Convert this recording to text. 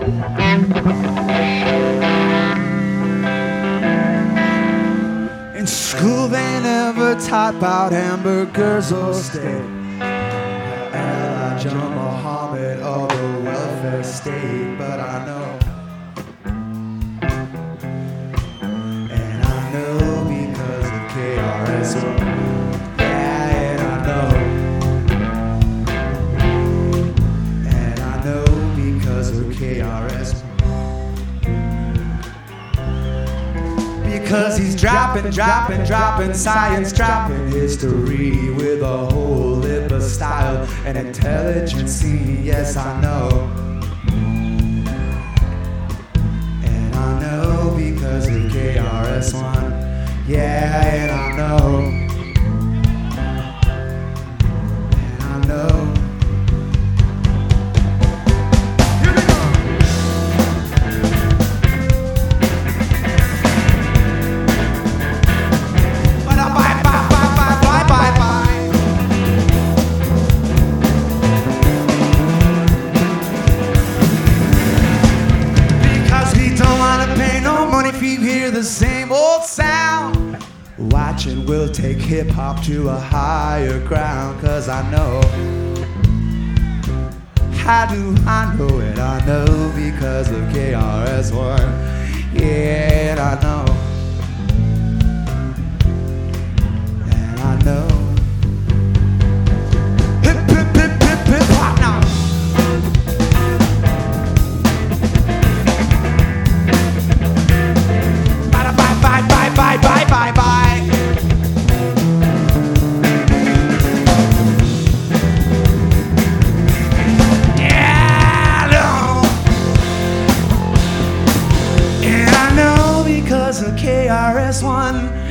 In school they never taught about hamburgers or steak. Elijah Muhammad or the welfare state, but I know. And I know because of KRS-One. Yeah, and I know. And I know because of KRS-One. Because he's dropping science, dropping history with a whole lip of style and intelligence. Yes, I know. And I know because of KRS-One. Yeah, and I know. And I know. If you hear the same old sound, watching will take hip-hop to a higher ground. Cause I know. How do I know it? I know because of KRS-One. Yeah, and I know. And I know. Hip, hip, hip, hip, hip, hop now. Bye, bye, bye, bye. Yeah, I know. And I know because of KRS-One.